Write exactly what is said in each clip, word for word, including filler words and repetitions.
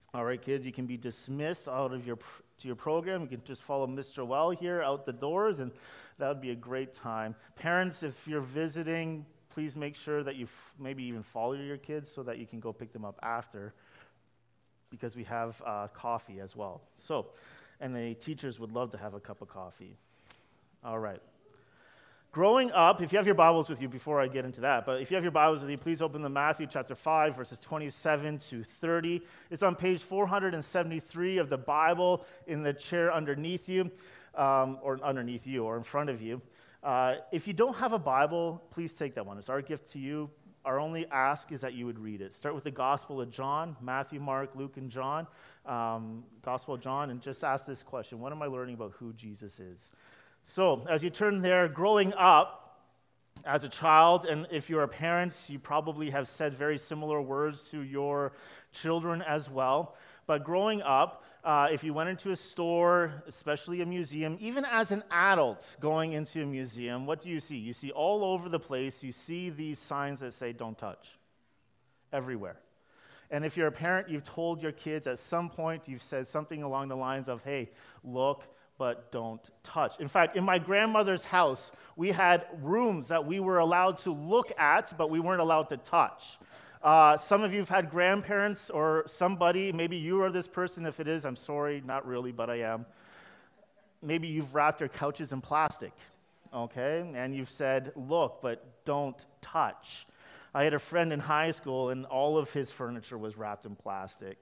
All right, kids, you can be dismissed out of your to your program. You can just follow Mister Well here out the doors, and that would be a great time. Parents, if you're visiting, please make sure that you f- maybe even follow your kids so that you can go pick them up after, because we have uh, coffee as well. So, and the teachers would love to have a cup of coffee. All right. Growing up, if you have your Bibles with you, before I get into that, but if you have your Bibles with you, please open to Matthew chapter five, verses twenty-seven to thirty. It's on page four hundred seventy-three of the Bible in the chair underneath you, um, or underneath you, or in front of you. Uh, if you don't have a Bible, please take that one. It's our gift to you. Our only ask is that you would read it. Start with the Gospel of John, Matthew, Mark, Luke, and John. Um, Gospel of John, and just ask this question: what am I learning about who Jesus is? So, as you turn there, growing up as a child, and if you're a parent, you probably have said very similar words to your children as well. But growing up, uh, if you went into a store, especially a museum, even as an adult going into a museum, what do you see? You see all over the place, you see these signs that say, "Don't touch," everywhere. And if you're a parent, you've told your kids at some point, you've said something along the lines of, "Hey, look, but don't touch." In fact, in my grandmother's house, we had rooms that we were allowed to look at, but we weren't allowed to touch. Uh, some of you have had grandparents or somebody, maybe you are this person. If it is, I'm sorry, not really, but I am. Maybe you've wrapped your couches in plastic, okay? And you've said, "Look, but don't touch." I had a friend in high school, and all of his furniture was wrapped in plastic.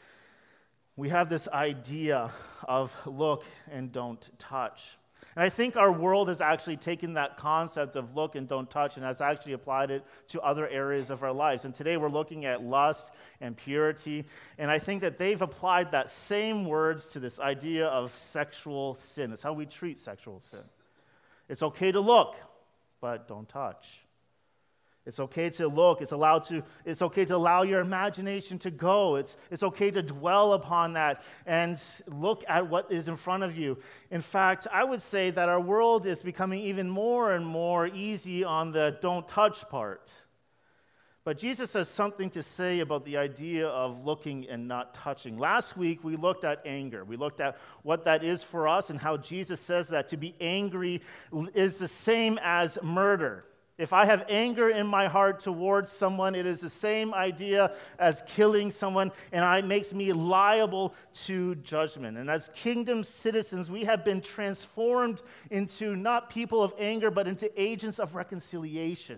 We have this idea of look and don't touch. And I think our world has actually taken that concept of look and don't touch and has actually applied it to other areas of our lives. And today we're looking at lust and purity. And I think that they've applied that same words to this idea of sexual sin. It's how we treat sexual sin. It's okay to look, but don't touch. It's okay to look. It's allowed to. It's okay to allow your imagination to go. It's, it's okay to dwell upon that and look at what is in front of you. In fact, I would say that our world is becoming even more and more easy on the don't touch part. But Jesus has something to say about the idea of looking and not touching. Last week, we looked at anger. We looked at what that is for us and how Jesus says that to be angry is the same as murder. If I have anger in my heart towards someone, it is the same idea as killing someone, and it makes me liable to judgment. And as kingdom citizens, we have been transformed into not people of anger, but into agents of reconciliation,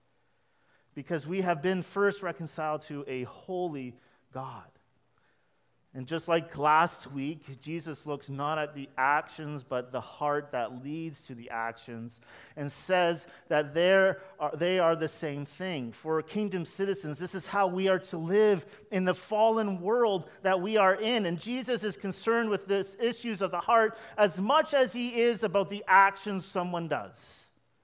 because we have been first reconciled to a holy God. And just like last week, Jesus looks not at the actions, but the heart that leads to the actions, and says that are, they are the same thing. For kingdom citizens, this is how we are to live in the fallen world that we are in. And Jesus is concerned with these issues of the heart as much as he is about the actions someone does.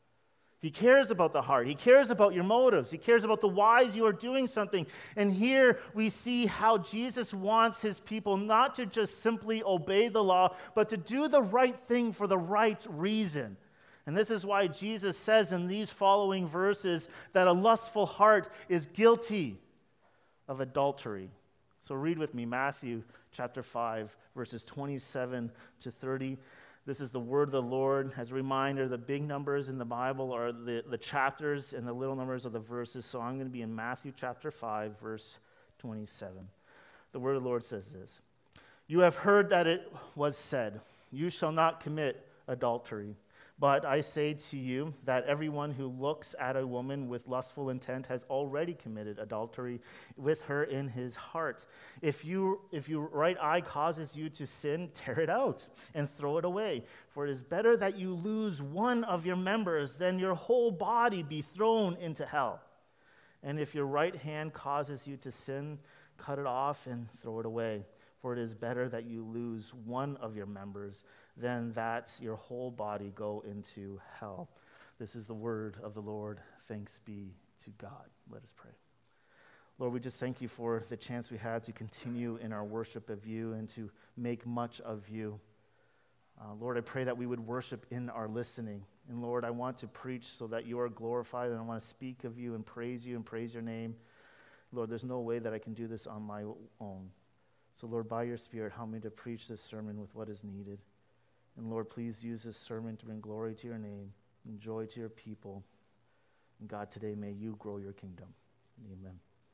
He cares about the heart. He cares about your motives. He cares about the whys you are doing something. And here we see how Jesus wants his people not to just simply obey the law, but to do the right thing for the right reason. And this is why Jesus says in these following verses that a lustful heart is guilty of adultery. So read with me Matthew chapter five, verses twenty-seven to thirty. This is the word of the Lord. As a reminder, the big numbers in the Bible are the, the chapters, and the little numbers are the verses. So I'm going to be in Matthew chapter five, verse twenty-seven. The word of the Lord says this: "You have heard that it was said, 'You shall not commit adultery.' But I say to you that everyone who looks at a woman with lustful intent has already committed adultery with her in his heart. If you, if your right eye causes you to sin, tear it out and throw it away. For it is better that you lose one of your members than your whole body be thrown into hell. And if your right hand causes you to sin, cut it off and throw it away. For it is better that you lose one of your members than that your whole body go into hell." This is the word of the Lord. Thanks be to God. Let us pray. Lord, we just thank you for the chance we had to continue in our worship of you and to make much of you. Uh, Lord, I pray that we would worship in our listening. And Lord, I want to preach so that you are glorified, and I want to speak of you and praise you and praise your name. Lord, there's no way that I can do this on my own. So, Lord, by your Spirit, help me to preach this sermon with what is needed. And, Lord, please use this sermon to bring glory to your name and joy to your people. And, God, today may you grow your kingdom. Amen.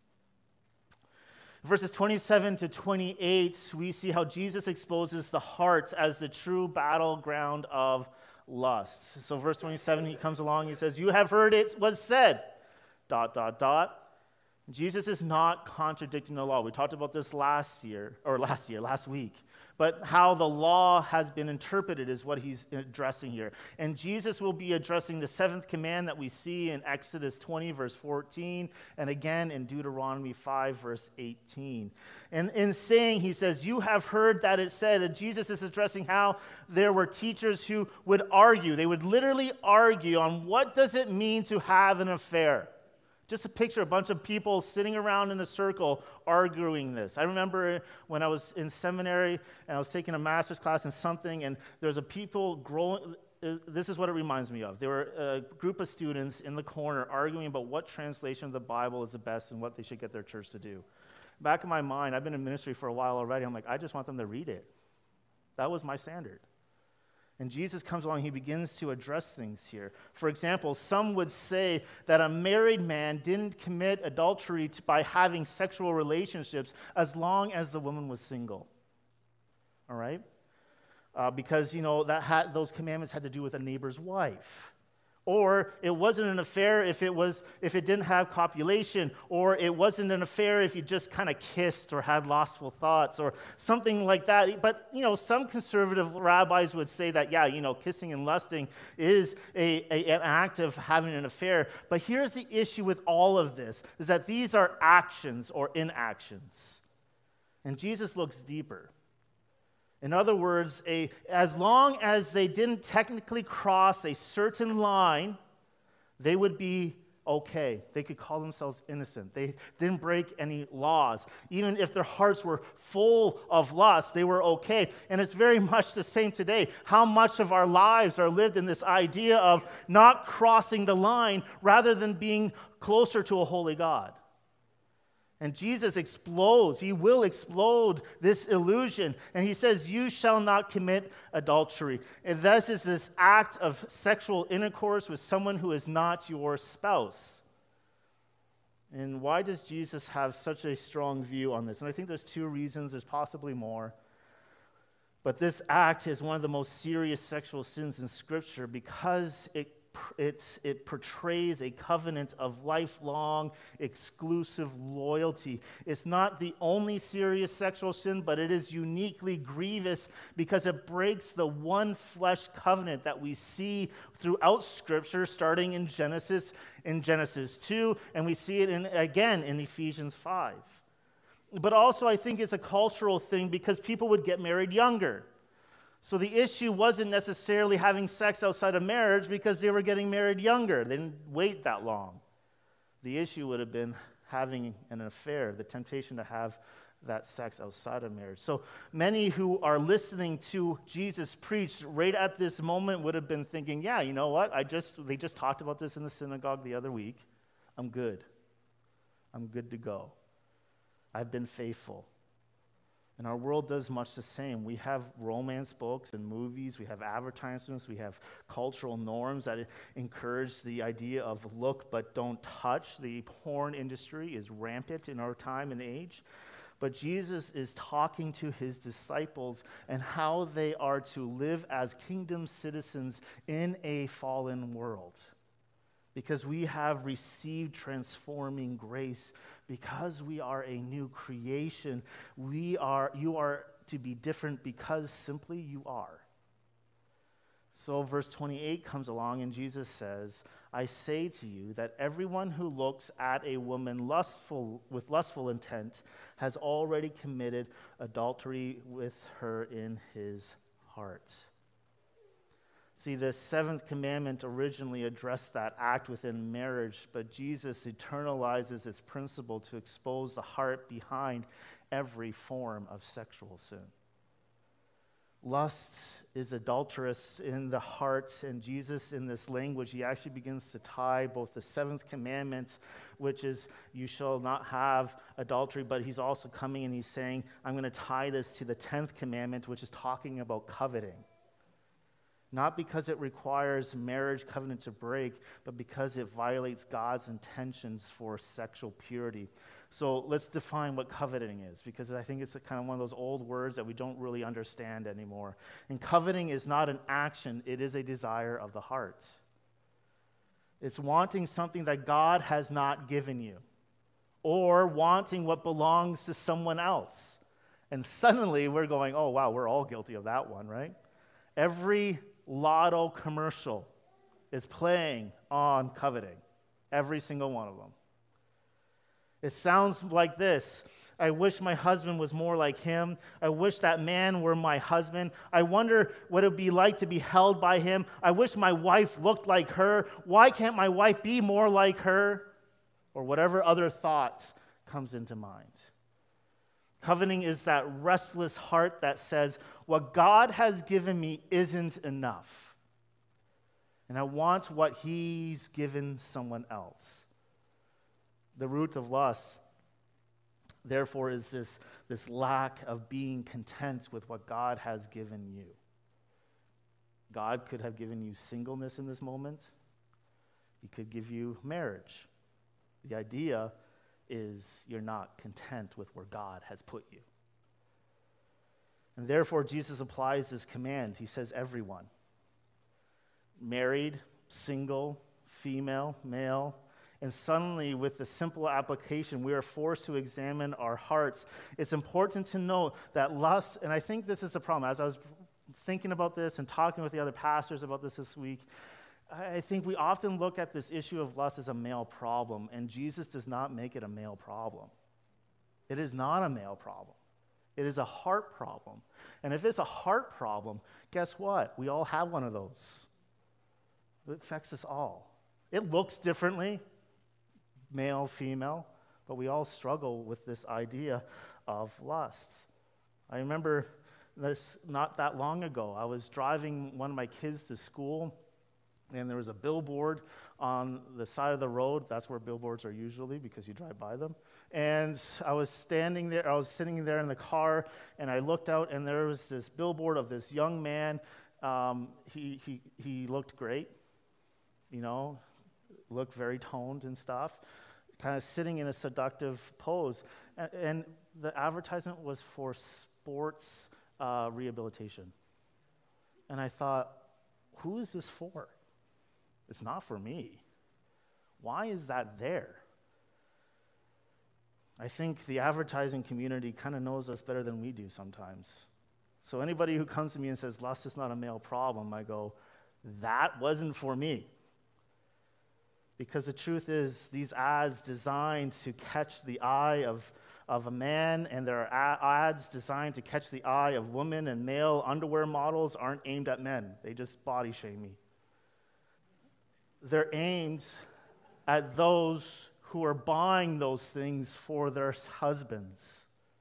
Verses twenty-seven to twenty-eight, we see how Jesus exposes the heart as the true battleground of lust. So verse twenty-seven, he comes along, he says, you have heard it was said, dot, dot, dot. Jesus is not contradicting the law. We talked about this last year, or last year, last week. But how the law has been interpreted is what he's addressing here. And Jesus will be addressing the seventh command that we see in Exodus twenty, verse fourteen, and again in Deuteronomy five, verse eighteen. And in saying, he says, you have heard that it said, and Jesus is addressing how there were teachers who would argue. They would literally argue on what does it mean to have an affair. Just a picture, a bunch of people sitting around in a circle arguing this. I remember when I was in seminary and I was taking a master's class in something, and there's a people growing. This is what it reminds me of. There were a group of students in the corner arguing about what translation of the Bible is the best and what they should get their church to do. Back in my mind, I've been in ministry for a while already. I'm like, I just want them to read it. That was my standard. And Jesus comes along, he begins to address things here. For example, some would say that a married man didn't commit adultery to, by having sexual relationships as long as the woman was single. All right? Uh, because, you know, that had, those commandments had to do with a neighbor's wife. Or it wasn't an affair if it was if it didn't have copulation, or it wasn't an affair if you just kind of kissed or had lustful thoughts or something like that. But, you know, some conservative rabbis would say that, yeah, you know, kissing and lusting is a, a, an act of having an affair. But here's the issue with all of this, is that these are actions or inactions. And Jesus looks deeper. In other words, a, as long as they didn't technically cross a certain line, they would be okay. They could call themselves innocent. They didn't break any laws. Even if their hearts were full of lust, they were okay. And it's very much the same today. How much of our lives are lived in this idea of not crossing the line rather than being closer to a holy God? And Jesus explodes, he will explode this illusion. And he says, you shall not commit adultery. And this is this act of sexual intercourse with someone who is not your spouse. And why does Jesus have such a strong view on this? And I think there's two reasons, there's possibly more. But this act is one of the most serious sexual sins in Scripture because it It's, it portrays a covenant of lifelong, exclusive loyalty. It's not the only serious sexual sin, but it is uniquely grievous because it breaks the one flesh covenant that we see throughout Scripture, starting in Genesis, in Genesis two, and we see it in, again in Ephesians five. But also, I think it's a cultural thing because people would get married younger. So the issue wasn't necessarily having sex outside of marriage because they were getting married younger. They didn't wait that long. The issue would have been having an affair, the temptation to have that sex outside of marriage. So many who are listening to Jesus preach right at this moment would have been thinking, yeah, you know what? I just they just talked about this in the synagogue the other week. I'm good. I'm good to go. I've been faithful. And our world does much the same. We have romance books and movies. We have advertisements. We have cultural norms that encourage the idea of look but don't touch. The porn industry is rampant in our time and age. But Jesus is talking to his disciples and how they are to live as kingdom citizens in a fallen world. Because we have received transforming grace. Because we are a new creation, we are, you are to be different because simply you are. So verse twenty-eight comes along and Jesus says, I say to you that everyone who looks at a woman lustful with lustful intent has already committed adultery with her in his heart. See, the seventh commandment originally addressed that act within marriage, but Jesus eternalizes this principle to expose the heart behind every form of sexual sin. Lust is adulterous in the heart, and Jesus, in this language, he actually begins to tie both the seventh commandment, which is you shall not have adultery, but he's also coming and he's saying, I'm going to tie this to the tenth commandment, which is talking about coveting. Not because it requires marriage covenant to break, but because it violates God's intentions for sexual purity. So let's define what coveting is, because I think it's kind of one of those old words that we don't really understand anymore. And coveting is not an action, it is a desire of the heart. It's wanting something that God has not given you, or wanting what belongs to someone else. And suddenly we're going, oh wow, we're all guilty of that one, right? Every lotto commercial is playing on coveting. Every single one of them. It sounds like this. I wish my husband was more like him. I wish that man were my husband. I wonder what it would be like to be held by him. I wish my wife looked like her. Why can't my wife be more like her? Or whatever other thought comes into mind. Coveting is that restless heart that says, what God has given me isn't enough. And I want what he's given someone else. The root of lust, therefore, is this, this lack of being content with what God has given you. God could have given you singleness in this moment. He could give you marriage. The idea is you're not content with where God has put you. And therefore, Jesus applies this command. He says, everyone. Married, single, female, male. And suddenly, with the simple application, we are forced to examine our hearts. It's important to note that lust, and I think this is the problem. As I was thinking about this and talking with the other pastors about this this week, I think we often look at this issue of lust as a male problem, and Jesus does not make it a male problem. It is not a male problem. It is a heart problem. And if it's a heart problem, guess what? We all have one of those. It affects us all. It looks differently, male, female, but we all struggle with this idea of lust. I remember this not that long ago. I was driving one of my kids to school, and there was a billboard on the side of the road. That's where billboards are usually, because you drive by them. And I was standing there, I was sitting there in the car, and I looked out, and there was this billboard of this young man. Um, he, he, he looked great, you know, looked very toned and stuff, kind of sitting in a seductive pose. And, and the advertisement was for sports uh, rehabilitation. And I thought, who is this for? It's not for me. Why is that there? I think the advertising community kind of knows us better than we do sometimes. So anybody who comes to me and says, lust is not a male problem, I go, that wasn't for me. Because the truth is, these ads designed to catch the eye of, of a man, and there are ads designed to catch the eye of women, and male underwear models aren't aimed at men. They just body shame me. They're aimed at those who are buying those things for their husbands.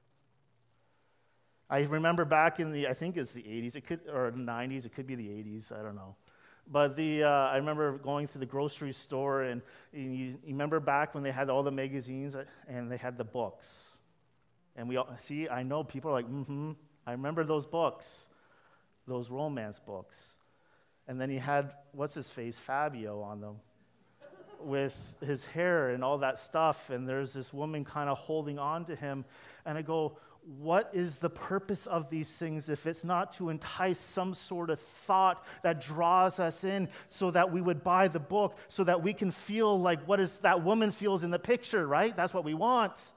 I remember back in the, I think it's the eighties, it could, or nineties, it could be the eighties, I don't know. But the uh, I remember going to the grocery store, and you, you remember back when they had all the magazines and they had the books. And we all, see, I know people are like, mm-hmm, I remember those books, those romance books. And then he had, what's his face, Fabio on them, with his hair and all that stuff, and there's this woman kind of holding on to him, and I go, what is the purpose of these things if it's not to entice some sort of thought that draws us in so that we would buy the book, so that we can feel like what is that woman feels in the picture, right? That's what we want.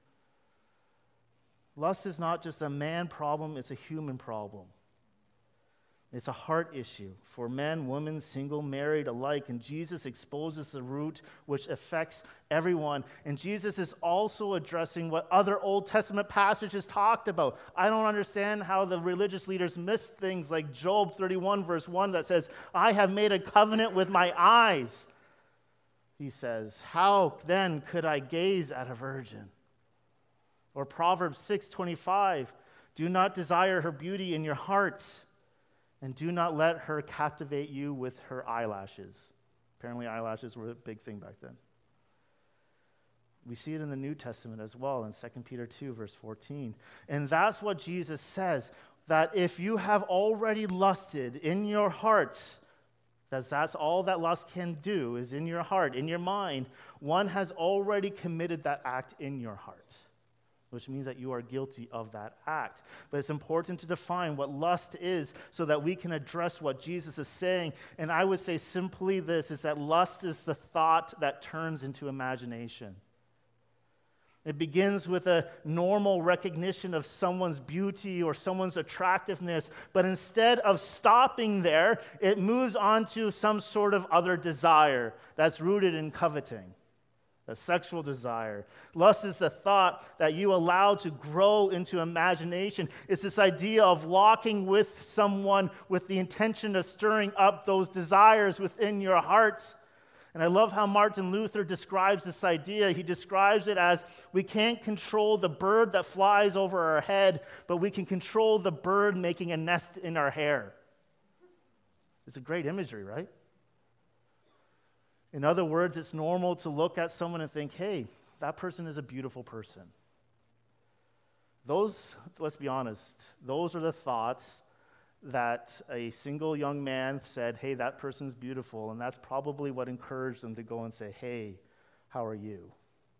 Lust is not just a man problem, it's a human problem. It's a heart issue for men, women, single, married alike. And Jesus exposes the root which affects everyone. And Jesus is also addressing what other Old Testament passages talked about. I don't understand how the religious leaders missed things like Job thirty-one, verse one, that says, I have made a covenant with my eyes. He says, how then could I gaze at a virgin? Or Proverbs six twenty-five, Do not desire her beauty in your heart, and do not let her captivate you with her eyelashes. Apparently eyelashes were a big thing back then. We see it in the New Testament as well in Second Peter two, verse fourteen. And that's what Jesus says, that if you have already lusted in your hearts, that that's all that lust can do is in your heart, in your mind, one has already committed that act in your heart, which means that you are guilty of that act. But it's important to define what lust is so that we can address what Jesus is saying. And I would say simply this, is that lust is the thought that turns into imagination. It begins with a normal recognition of someone's beauty or someone's attractiveness, but instead of stopping there, it moves on to some sort of other desire that's rooted in coveting. A sexual desire. Lust is the thought that you allow to grow into imagination. It's this idea of walking with someone with the intention of stirring up those desires within your heart. And I love how Martin Luther describes this idea. He describes it as, we can't control the bird that flies over our head, but we can control the bird making a nest in our hair. It's a great imagery, right? In other words, it's normal to look at someone and think, hey, that person is a beautiful person. Those, let's be honest, those are the thoughts that a single young man said, hey, that person's beautiful, and that's probably what encouraged them to go and say, hey, how are you?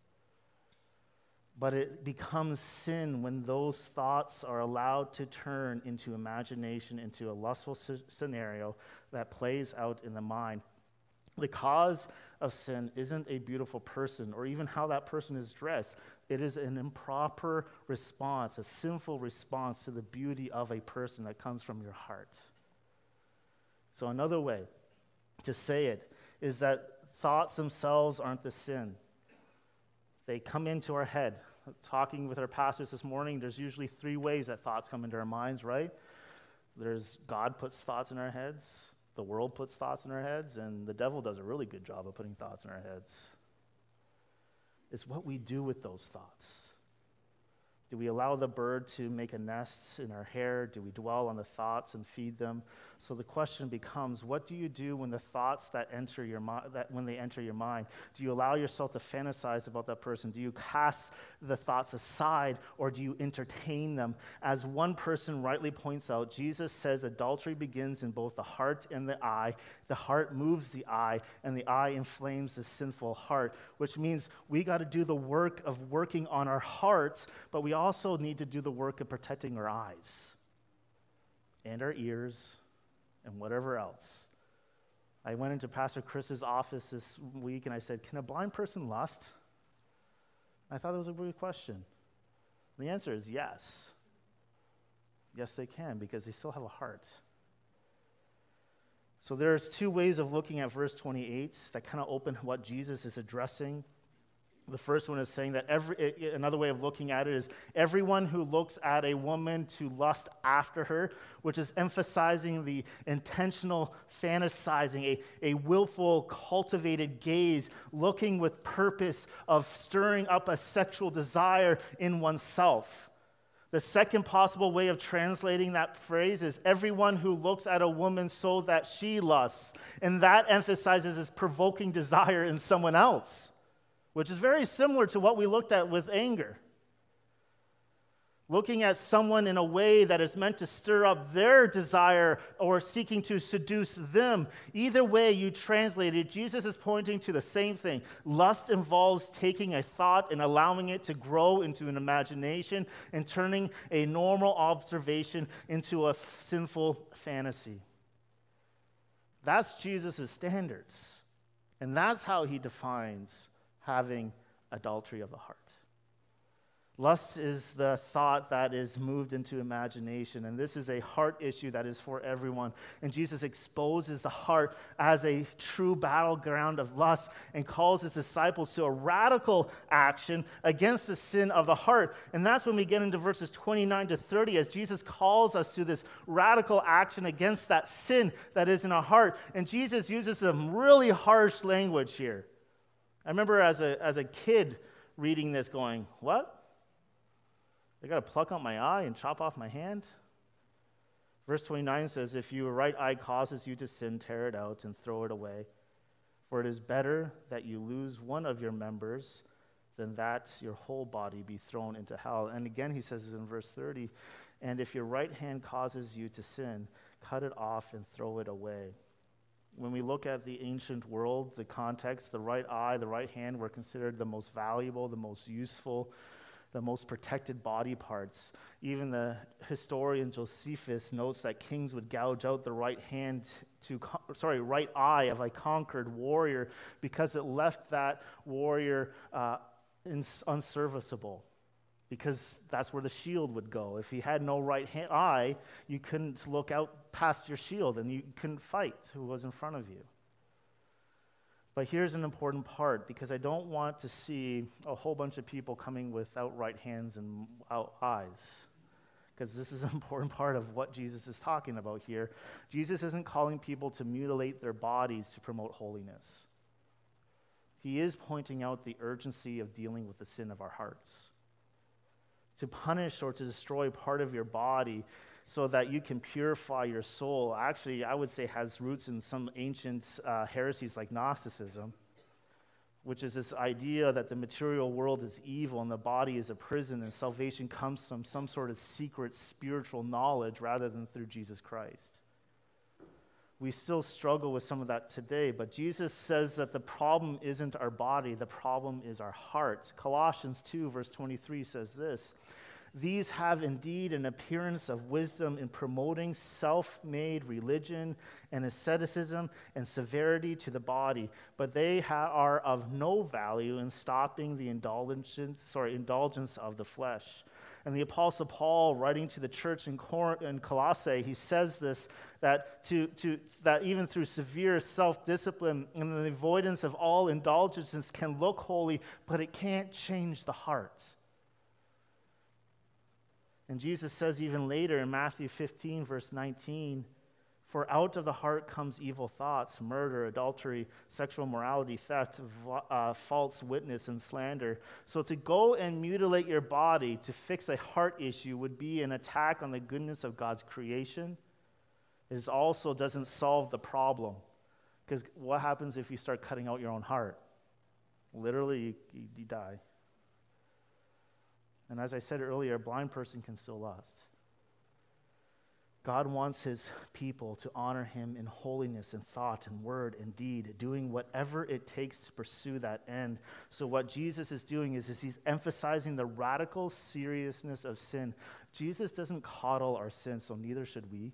But it becomes sin when those thoughts are allowed to turn into imagination, into a lustful scenario that plays out in the mind. The cause of sin isn't a beautiful person or even how that person is dressed. It is an improper response, a sinful response to the beauty of a person that comes from your heart. So another way to say it is that thoughts themselves aren't the sin. They come into our head. Talking with our pastors this morning, there's usually three ways that thoughts come into our minds, right? There's God puts thoughts in our heads. The world puts thoughts in our heads, and the devil does a really good job of putting thoughts in our heads. It's what we do with those thoughts. Do we allow the bird to make a nest in our hair? Do we dwell on the thoughts and feed them? So the question becomes, what do you do when the thoughts that enter your mind, that when they enter your mind? Do you allow yourself to fantasize about that person? Do you cast the thoughts aside, or do you entertain them? As one person rightly points out, Jesus says adultery begins in both the heart and the eye. The heart moves the eye, and the eye inflames the sinful heart, which means we got to do the work of working on our hearts, but we also need to do the work of protecting our eyes and our ears and whatever else. I went into Pastor Chris's office this week and I said, can a blind person lust? I thought that was a good question. The answer is yes. Yes, they can, because they still have a heart. So there's two ways of looking at verse twenty-eight that kind of open what Jesus is addressing. The first one is saying that every, another way of looking at it is everyone who looks at a woman to lust after her, which is emphasizing the intentional fantasizing, a, a willful, cultivated gaze, looking with purpose of stirring up a sexual desire in oneself. The second possible way of translating that phrase is everyone who looks at a woman so that she lusts, and that emphasizes this provoking desire in someone else, which is very similar to what we looked at with anger. Looking at someone in a way that is meant to stir up their desire or seeking to seduce them. Either way you translate it, Jesus is pointing to the same thing. Lust involves taking a thought and allowing it to grow into an imagination and turning a normal observation into a f- sinful fantasy. That's Jesus' standards. And that's how he defines having adultery of the heart. Lust is the thought that is moved into imagination, and this is a heart issue that is for everyone. And Jesus exposes the heart as a true battleground of lust and calls his disciples to a radical action against the sin of the heart. And that's when we get into verses twenty-nine to thirty, as Jesus calls us to this radical action against that sin that is in our heart. And Jesus uses some really harsh language here. I remember as a, as a kid reading this going, what? I got to pluck out my eye and chop off my hand? Verse twenty-nine says, if your right eye causes you to sin, tear it out and throw it away. For it is better that you lose one of your members than that your whole body be thrown into hell. And again, he says in verse thirty, and if your right hand causes you to sin, cut it off and throw it away. When we look at the ancient world, the context, the right eye, the right hand were considered the most valuable, the most useful, the most protected body parts. Even the historian Josephus notes that kings would gouge out the right hand to, sorry, right eye of a conquered warrior because it left that warrior uh, unserviceable. Because that's where the shield would go. If you had no right hand, eye, you couldn't look out past your shield and you couldn't fight who was in front of you. But here's an important part, because I don't want to see a whole bunch of people coming without right hands and out eyes, because this is an important part of what Jesus is talking about here. Jesus isn't calling people to mutilate their bodies to promote holiness. He is pointing out the urgency of dealing with the sin of our hearts. To punish or to destroy part of your body so that you can purify your soul, actually, I would say has roots in some ancient uh, heresies like Gnosticism, which is this idea that the material world is evil and the body is a prison, and salvation comes from some sort of secret spiritual knowledge rather than through Jesus Christ. We still struggle with some of that today, but Jesus says that the problem isn't our body, the problem is our heart. Colossians two, verse twenty-three says this, these have indeed an appearance of wisdom in promoting self-made religion and asceticism and severity to the body, but they ha- are of no value in stopping the indulgence, sorry, indulgence of the flesh. And the Apostle Paul, writing to the church in, Cor- in Colossae, he says this, that, to, to, that even through severe self-discipline and the avoidance of all indulgences can look holy, but it can't change the heart. And Jesus says even later in Matthew fifteen, verse nineteen, for out of the heart comes evil thoughts, murder, adultery, sexual immorality, theft, uh, false witness, and slander. So to go and mutilate your body to fix a heart issue would be an attack on the goodness of God's creation. It also doesn't solve the problem. Because what happens if you start cutting out your own heart? Literally, you, you, you die. And as I said earlier, a blind person can still lust. God wants his people to honor him in holiness and thought and word and deed, doing whatever it takes to pursue that end. So what Jesus is doing is, is he's emphasizing the radical seriousness of sin. Jesus doesn't coddle our sin, so neither should we.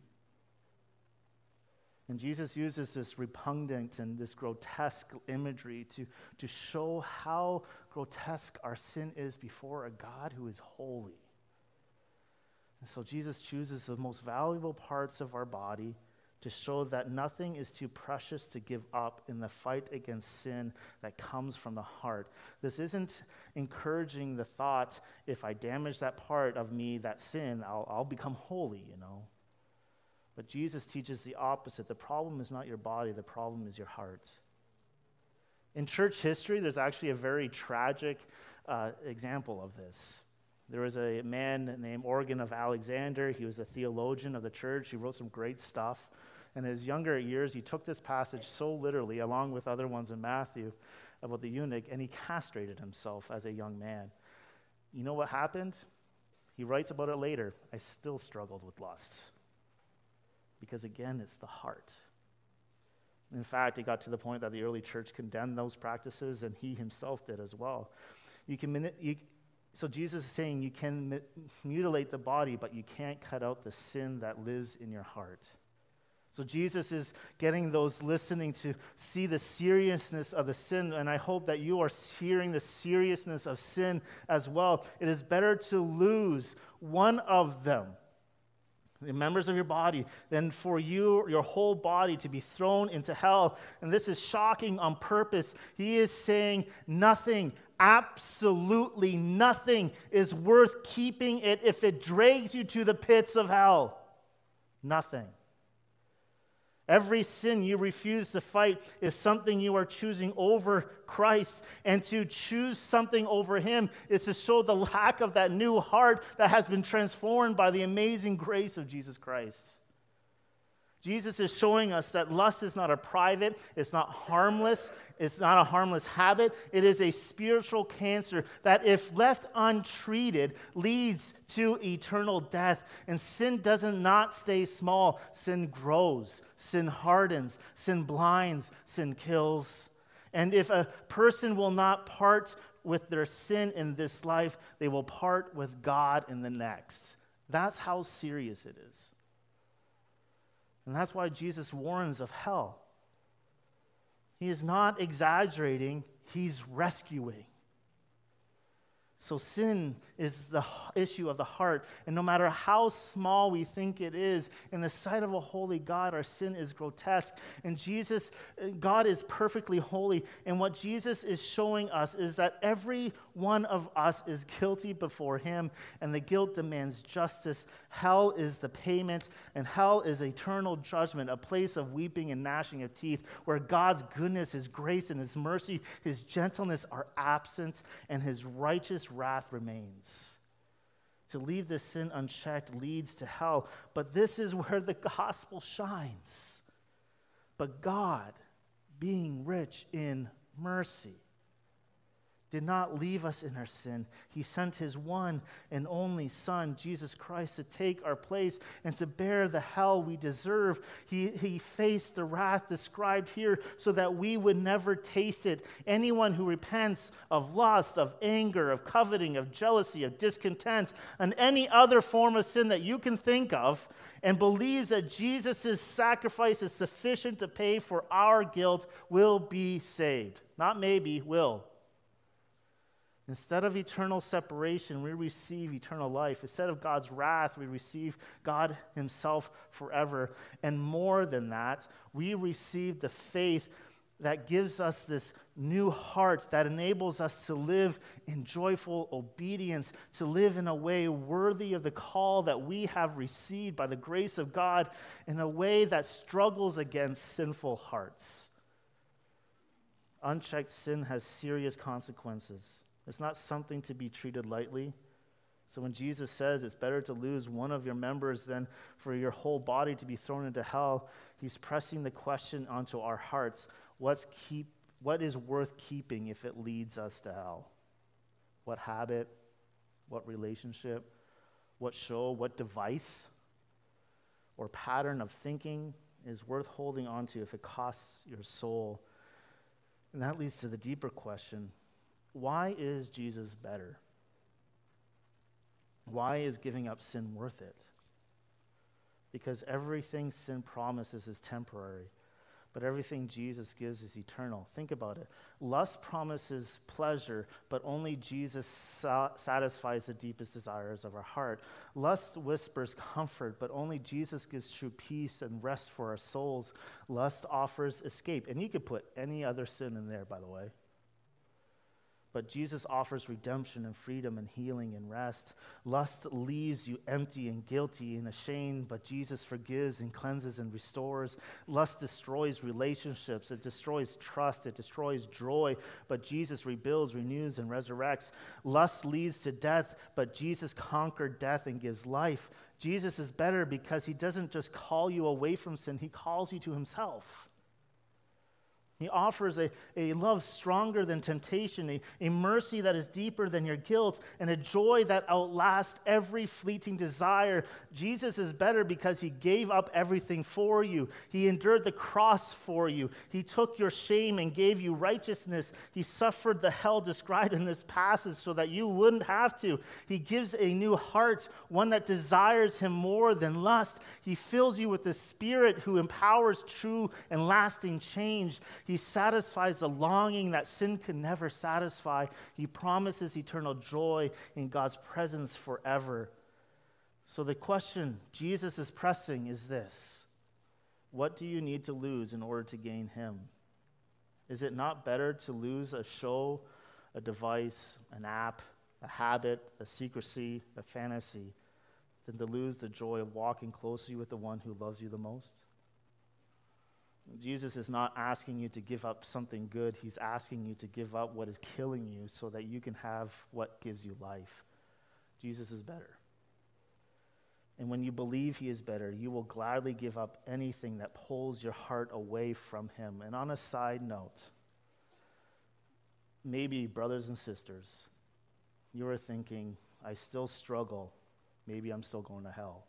And Jesus uses this repugnant and this grotesque imagery to, to show how grotesque our sin is before a God who is holy. And so Jesus chooses the most valuable parts of our body to show that nothing is too precious to give up in the fight against sin that comes from the heart. This isn't encouraging the thought, if I damage that part of me, that sin, I'll, I'll become holy, you know. But Jesus teaches the opposite. The problem is not your body, the problem is your heart. In church history, there's actually a very tragic uh, example of this. There was a man named Origen of Alexander. He was a theologian of the church. He wrote some great stuff. In his younger years, he took this passage so literally, along with other ones in Matthew, about the eunuch, and he castrated himself as a young man. You know what happened? He writes about it later. I still struggled with lust. Because again, it's the heart. In fact, it got to the point that the early church condemned those practices, and he himself did as well. You can, you, so Jesus is saying you can mutilate the body, but you can't cut out the sin that lives in your heart. So Jesus is getting those listening to see the seriousness of the sin, and I hope that you are hearing the seriousness of sin as well. It is better to lose one of them, the members of your body, than for you, your whole body, to be thrown into hell. And this is shocking on purpose. He is saying nothing, absolutely nothing is worth keeping it if it drags you to the pits of hell. Nothing. Every sin you refuse to fight is something you are choosing over Christ. And to choose something over him is to show the lack of that new heart that has been transformed by the amazing grace of Jesus Christ. Jesus is showing us that lust is not a private, it's not harmless, it's not a harmless habit. It is a spiritual cancer that, if left untreated, leads to eternal death. And sin doesn't not stay small. Sin grows, sin hardens, sin blinds, sin kills. And if a person will not part with their sin in this life, they will part with God in the next. That's how serious it is. And that's why Jesus warns of hell. He is not exaggerating, he's rescuing. So sin is the issue of the heart. And no matter how small we think it is, in the sight of a holy God, our sin is grotesque. And Jesus, God is perfectly holy. And what Jesus is showing us is that every one of us is guilty before him, and the guilt demands justice. Hell is the payment, and hell is eternal judgment, a place of weeping and gnashing of teeth, where God's goodness, his grace, and his mercy, his gentleness are absent, and his righteous wrath remains. To leave this sin unchecked leads to hell, but this is where the gospel shines. But God, being rich in mercy, did not leave us in our sin. He sent his one and only Son, Jesus Christ, to take our place and to bear the hell we deserve. He, he faced the wrath described here so that we would never taste it. Anyone who repents of lust, of anger, of coveting, of jealousy, of discontent, and any other form of sin that you can think of, and believes that Jesus' sacrifice is sufficient to pay for our guilt, will be saved. Not maybe, will. Instead of eternal separation, we receive eternal life. Instead of God's wrath, we receive God himself forever. And more than that, we receive the faith that gives us this new heart that enables us to live in joyful obedience, to live in a way worthy of the call that we have received by the grace of God, in a way that struggles against sinful hearts. Unchecked sin has serious consequences. It's not something to be treated lightly. So when Jesus says it's better to lose one of your members than for your whole body to be thrown into hell, he's pressing the question onto our hearts. What's keep, what is worth keeping if it leads us to hell? What habit? What relationship? What show? What device or pattern of thinking is worth holding on to if it costs your soul? And that leads to the deeper question. Why is Jesus better? Why is giving up sin worth it? Because everything sin promises is temporary, but everything Jesus gives is eternal. Think about it. Lust promises pleasure, but only Jesus sa- satisfies the deepest desires of our heart. Lust whispers comfort, but only Jesus gives true peace and rest for our souls. Lust offers escape. And you could put any other sin in there, by the way. But Jesus offers redemption and freedom and healing and rest. Lust leaves you empty and guilty and ashamed, but Jesus forgives and cleanses and restores. Lust destroys relationships. It destroys trust. It destroys joy, but Jesus rebuilds, renews, and resurrects. Lust leads to death, but Jesus conquered death and gives life. Jesus is better because he doesn't just call you away from sin, he calls you to himself. He offers a, a love stronger than temptation, a, a mercy that is deeper than your guilt, and a joy that outlasts every fleeting desire. Jesus is better because he gave up everything for you. He endured the cross for you. He took your shame and gave you righteousness. He suffered the hell described in this passage so that you wouldn't have to. He gives a new heart, one that desires him more than lust. He fills you with the Spirit who empowers true and lasting change. He satisfies the longing that sin could never satisfy. He promises eternal joy in God's presence forever. So the question Jesus is pressing is this: what do you need to lose in order to gain him? Is it not better to lose a show, a device, an app, a habit, a secrecy, a fantasy, than to lose the joy of walking closely with the one who loves you the most? Jesus is not asking you to give up something good. He's asking you to give up what is killing you so that you can have what gives you life. Jesus is better. And when you believe he is better, you will gladly give up anything that pulls your heart away from him. And on a side note, maybe, brothers and sisters, you are thinking, I still struggle. Maybe I'm still going to hell.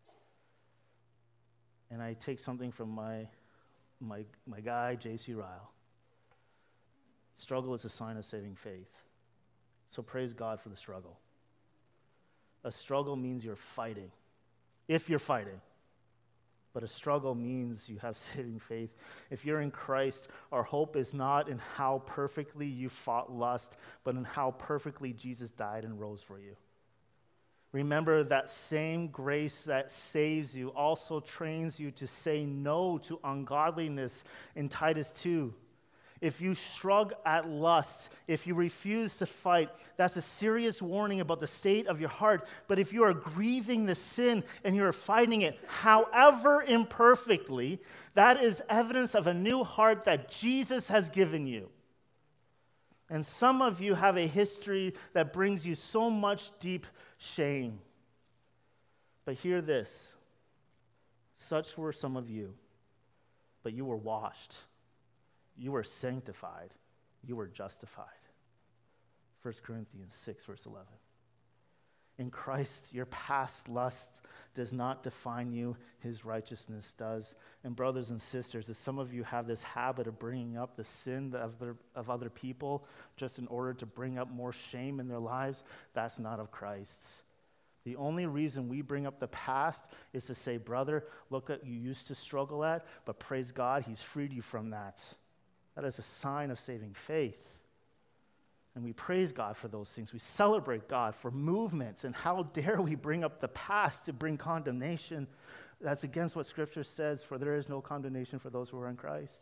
And I take something from my my my guy, J C Ryle. Struggle is a sign of saving faith. So praise God for the struggle. A struggle means you're fighting, if you're fighting. But a struggle means you have saving faith. If you're in Christ, our hope is not in how perfectly you fought lust, but in how perfectly Jesus died and rose for you. Remember that same grace that saves you also trains you to say no to ungodliness in Titus two. If you shrug at lust, if you refuse to fight, that's a serious warning about the state of your heart. But if you are grieving the sin and you are fighting it, however imperfectly, that is evidence of a new heart that Jesus has given you. And some of you have a history that brings you so much deep shame. But hear this. Such were some of you, but you were washed. You were sanctified. You were justified. First Corinthians six, verse eleven. In Christ, your past lust does not define you. His righteousness does. And brothers and sisters, if some of you have this habit of bringing up the sin of other, of other people just in order to bring up more shame in their lives, that's not of Christ's. The only reason we bring up the past is to say, brother, look at you used to struggle at, but praise God, he's freed you from that. That is a sign of saving faith. And we praise God for those things. We celebrate God for movements. And how dare we bring up the past to bring condemnation? That's against what Scripture says, for there is no condemnation for those who are in Christ.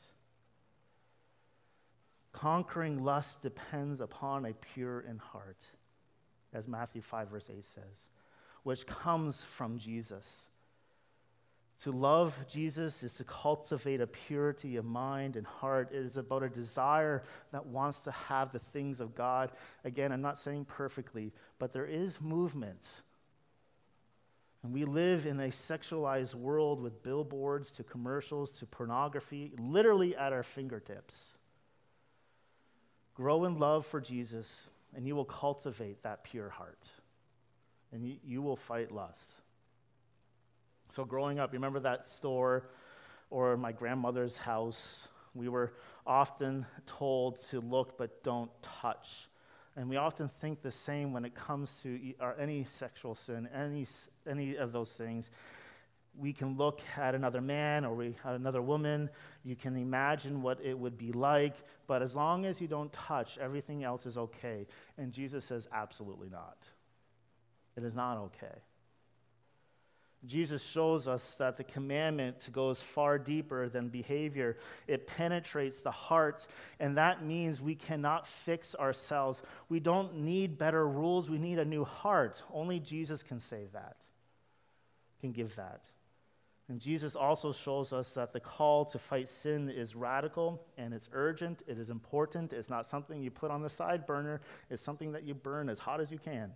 Conquering lust depends upon a pure in heart, as Matthew five, verse eight says, which comes from Jesus. To love Jesus is to cultivate a purity of mind and heart. It is about a desire that wants to have the things of God. Again, I'm not saying perfectly, but there is movement. And we live in a sexualized world with billboards to commercials to pornography, literally at our fingertips. Grow in love for Jesus, and you will cultivate that pure heart. And you, you will fight lust. So growing up, remember that store or my grandmother's house? We were often told to look but don't touch. And we often think the same when it comes to e- or any sexual sin, any, any of those things. We can look at another man or we, at another woman. You can imagine what it would be like. But as long as you don't touch, everything else is okay. And Jesus says, absolutely not. It is not okay. Jesus shows us that the commandment goes far deeper than behavior. It penetrates the heart, and that means we cannot fix ourselves. We don't need better rules. We need a new heart. Only Jesus can save that, can give that. And Jesus also shows us that the call to fight sin is radical, and it's urgent, it is important. It's not something you put on the side burner. It's something that you burn as hot as you can.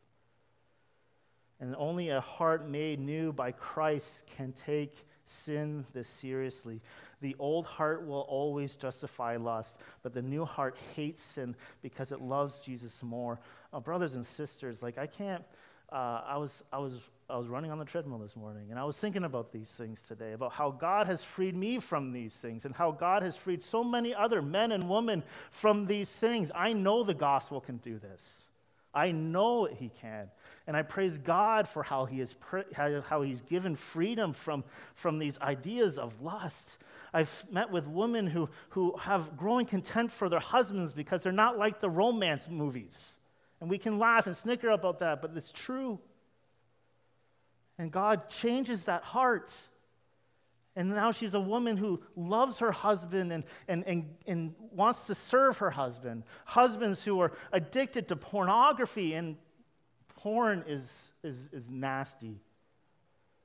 And only a heart made new by Christ can take sin this seriously. The old heart will always justify lust, but the new heart hates sin because it loves Jesus more. Uh, brothers and sisters, like I can't. Uh, I was I was I was running on the treadmill this morning, and I was thinking about these things today, about how God has freed me from these things, and how God has freed so many other men and women from these things. I know the gospel can do this. I know he can. And I praise God for how he has how he's given freedom from, from these ideas of lust. I've met with women who, who have growing contempt for their husbands because they're not like the romance movies. And we can laugh and snicker about that, but it's true. And God changes that heart. And now she's a woman who loves her husband and, and, and, and wants to serve her husband. Husbands who are addicted to pornography, and porn is, is, is nasty.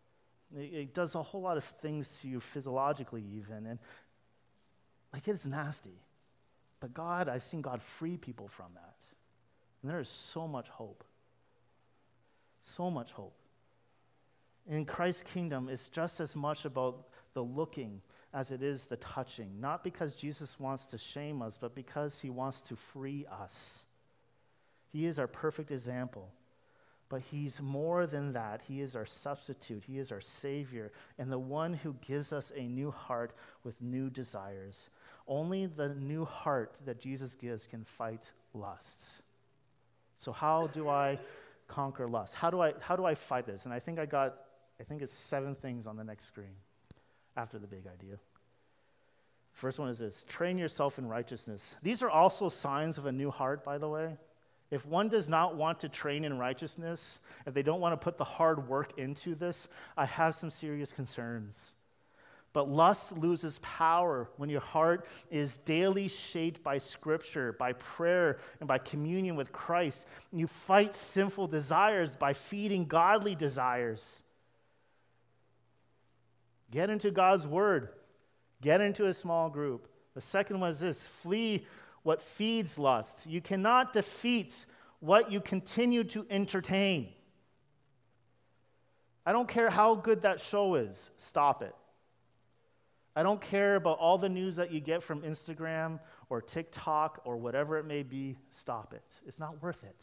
It, it does a whole lot of things to you physiologically even, and like it is nasty. But God, I've seen God free people from that. And there is so much hope. So much hope. In Christ's kingdom, it's just as much about the looking as it is the touching. Not because Jesus wants to shame us, but because he wants to free us. He is our perfect example. But he's more than that. He is our substitute. He is our Savior, and the one who gives us a new heart with new desires. Only the new heart that Jesus gives can fight lusts. So how do I conquer lust? How do I how do I fight this? And I think I got, I think it's seven things on the next screen after the big idea. First one is this: train yourself in righteousness. These are also signs of a new heart, by the way. If one does not want to train in righteousness, if they don't want to put the hard work into this, I have some serious concerns. But lust loses power when your heart is daily shaped by Scripture, by prayer, and by communion with Christ. You fight sinful desires by feeding godly desires. Get into God's Word. Get into a small group. The second one is this: flee what feeds lust. You cannot defeat what you continue to entertain. I don't care how good that show is. Stop it. I don't care about all the news that you get from Instagram or TikTok or whatever it may be. Stop it. It's not worth it.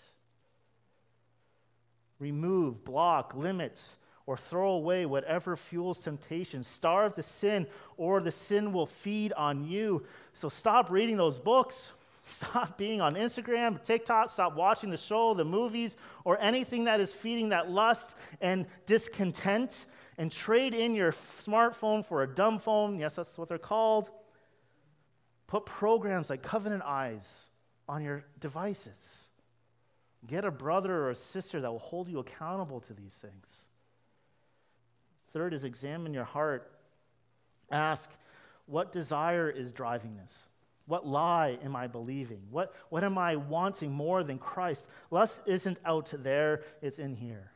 Remove, block, limit, or throw away whatever fuels temptation. Starve the sin, or the sin will feed on you. So stop reading those books. Stop being on Instagram, TikTok. Stop watching the show, the movies, or anything that is feeding that lust and discontent. And trade in your smartphone for a dumb phone. Yes, that's what they're called. Put programs like Covenant Eyes on your devices. Get a brother or a sister that will hold you accountable to these things. Third is examine your heart. Ask, what desire is driving this? What lie am I believing? What, what am I wanting more than Christ? Lust isn't out there, it's in here.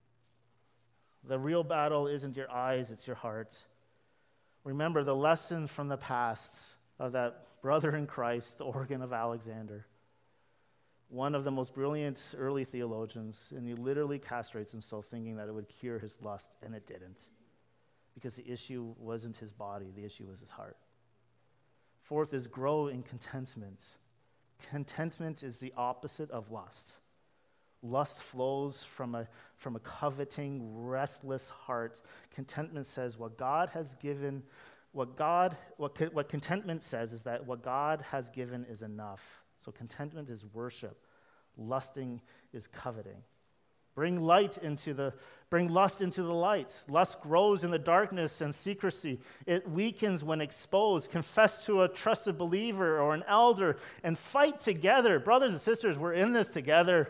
The real battle isn't your eyes, it's your heart. Remember the lesson from the past of that brother in Christ, Origen of Alexander. One of the most brilliant early theologians, and he literally castrates himself thinking that it would cure his lust, and it didn't. Because the issue wasn't his body, the issue was his heart. Fourth is grow in contentment. Contentment is the opposite of lust. Lust flows from a, from a coveting, restless heart. Contentment says what God has given, what God, what, what contentment says is that what God has given is enough. So contentment is worship. Lusting is coveting. Bring light into the, bring lust into the light. Lust grows in the darkness and secrecy. It weakens when exposed. Confess to a trusted believer or an elder and fight together. Brothers and sisters, we're in this together.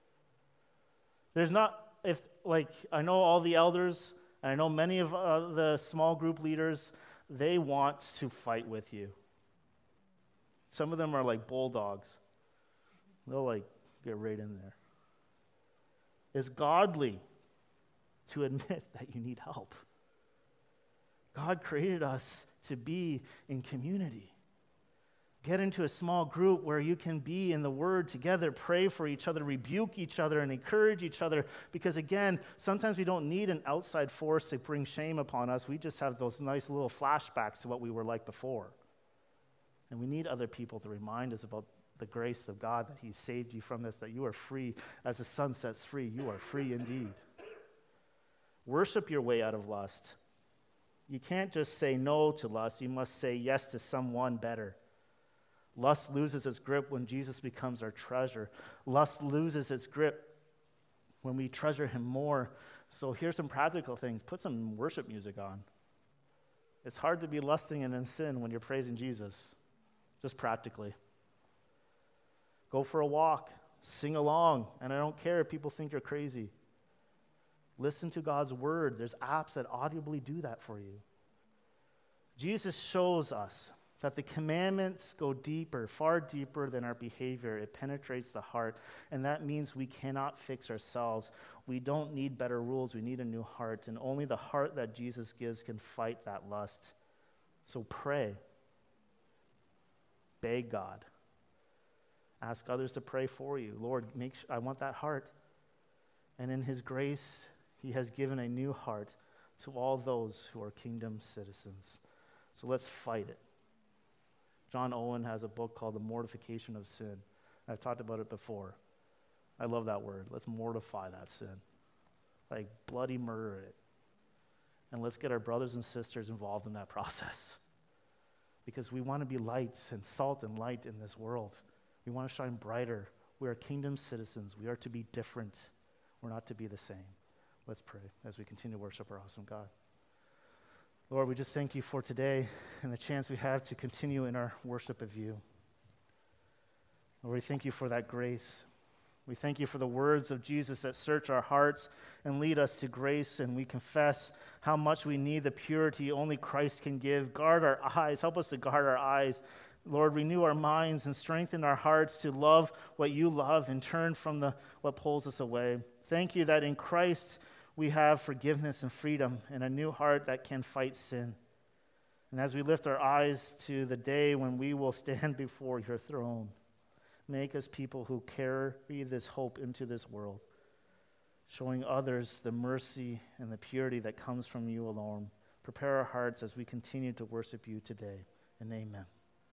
There's not, if, like, I know all the elders, and I know many of uh, the small group leaders, they want to fight with you. Some of them are like bulldogs. They'll, like, get right in there. It's godly to admit that you need help. God created us to be in community. Get into a small group where you can be in the Word together, pray for each other, rebuke each other, and encourage each other. Because again, sometimes we don't need an outside force to bring shame upon us. We just have those nice little flashbacks to what we were like before. And we need other people to remind us about the grace of God, that He saved you from this, that you are free. As the Son sets free, you are free indeed. Worship your way out of lust. You can't just say no to lust. You must say yes to someone better. Lust loses its grip when Jesus becomes our treasure. Lust loses its grip when we treasure Him more. So here's some practical things. Put some worship music on. It's hard to be lusting and in sin when you're praising Jesus, just practically. Go for a walk. Sing along. And I don't care if people think you're crazy. Listen to God's Word. There's apps that audibly do that for you. Jesus shows us that the commandments go deeper, far deeper than our behavior. It penetrates the heart, and that means we cannot fix ourselves. We don't need better rules. We need a new heart, and only the heart that Jesus gives can fight that lust. So pray. Beg God. Ask others to pray for you. Lord, make sh- I want that heart. And in his grace, he has given a new heart to all those who are kingdom citizens. So let's fight it. John Owen has a book called The Mortification of Sin. I've talked about it before. I love that word. Let's mortify that sin. Like bloody murder it. And let's get our brothers and sisters involved in that process. Because we want to be lights and salt and light in this world. We want to shine brighter. We are kingdom citizens. We are to be different. We're not to be the same. Let's pray as we continue to worship our awesome God. Lord, we just thank you for today and the chance we have to continue in our worship of you. Lord, we thank you for that grace. We thank you for the words of Jesus that search our hearts and lead us to grace, and we confess how much we need the purity only Christ can give. Guard our eyes. Help us to guard our eyes. Lord, renew our minds and strengthen our hearts to love what you love and turn from the what pulls us away. Thank you that in Christ we have forgiveness and freedom and a new heart that can fight sin. And as we lift our eyes to the day when we will stand before your throne, make us people who carry this hope into this world, showing others the mercy and the purity that comes from you alone. Prepare our hearts as we continue to worship you today. And amen.